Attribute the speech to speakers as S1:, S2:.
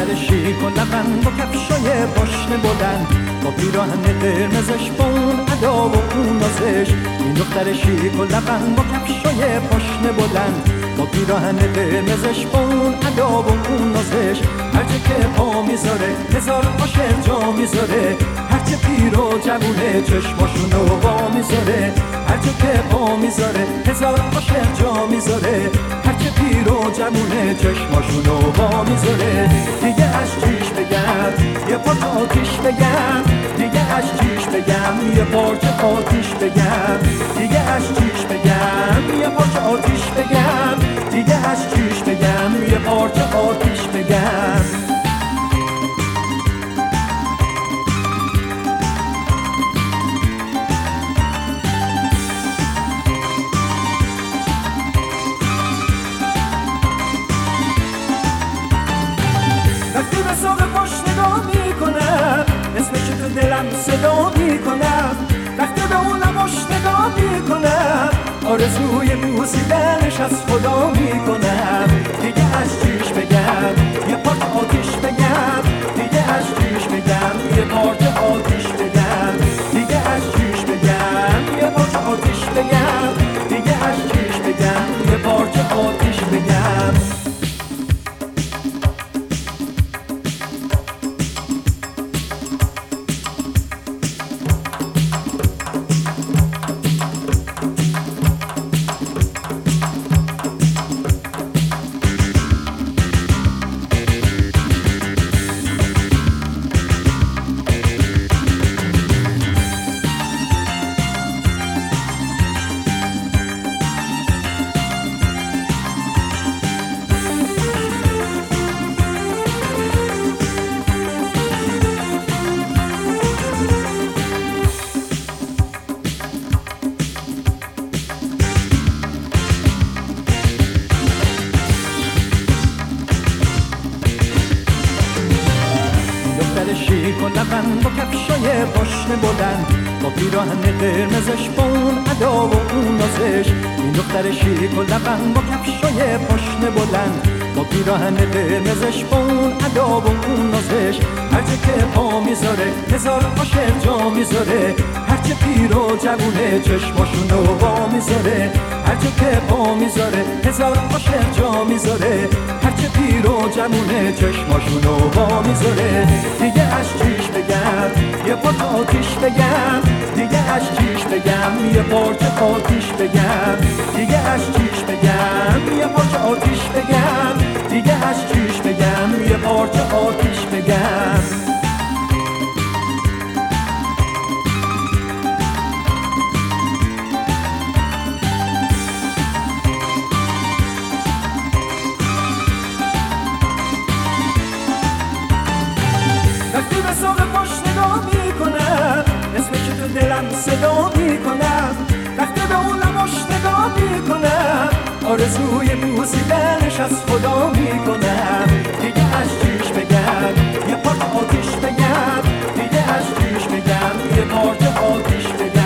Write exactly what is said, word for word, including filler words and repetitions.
S1: دختر شیک و لبن با کفشای پاشنه بلند، با پیراهن قرمزش با اون ادا و اون نازش. این دختر شیک و لبن با کفشای پاشنه بلند، با پیراهن قرمزش با اون ادا و اون نازش. هرچه که پا میذاره هزار عاشق جا میذاره، هرچه پیر و جوونه چشماشونو وا میذاره. هرچه که پا میذاره هزار عاشق جا میذاره، هرچه پیر و جوونه چشماشونو وا میذاره. دیگه از چیش بگم یه پارچه آتیش بگم، دیگه از چیش بگم یه پارچه آتیش بگم، دیگه از چیش بگم یه پارچه آتیش بگم، دیگه از چیش بگم یه پارچه آتیش بگم. وقتی به ساق پاش نگاه میکنم اسمش تو دلم صدا میکنم، وقتی به اون لباش نگاه میکنم آرزوی بوسیدنش از خدا میکنم. دیگه از چیش بگم یه پارچه آتیش بگم، دیگه از چیش بگم یه پارچه آتیش بگم، دیگه از چیش بگم یه پارچه آتیش بگم، دیگه از چیش بگم یه پارچه آتیش بگم. شیک و لبن با کفشای پاشنه بلند، با پیراهن قرمزش با اون ادا و اون نازش. این دختر شیک و لبن با کفشای پاشنه بلند، با پیراهن قرمزش با اون ادا و اون نازش. هرچه که پا میذاره هزار عاشق جا میذاره، هرچه پیر و جوونه چشماشونو وا میذاره. هرچه که پا میذاره هزار عاشق جا میذاره، هرچه پیر و جوونه چشماشونو وا میذاره. دیگه از چیش بگم یه پارچه آتیش بگم، دیگه از چیش بگم یه پارچه آتیش بگم، دیگه از چیش بگم یه پارچه آتیش بگم، دیگه از چیش بگم یه پارچه آتیش بگم. وقتی به ساق پاش نگاه میکنم اسمش تو دلم صدا میکنم، وقتی به اون لباش نگاه میکنم آرزوی بوسیدنش از خدا میکنم. دیگه از چیش بگم یه پارچه آتیش بگم، دیگه از چیش بگم یه پارچه آتیش بگم.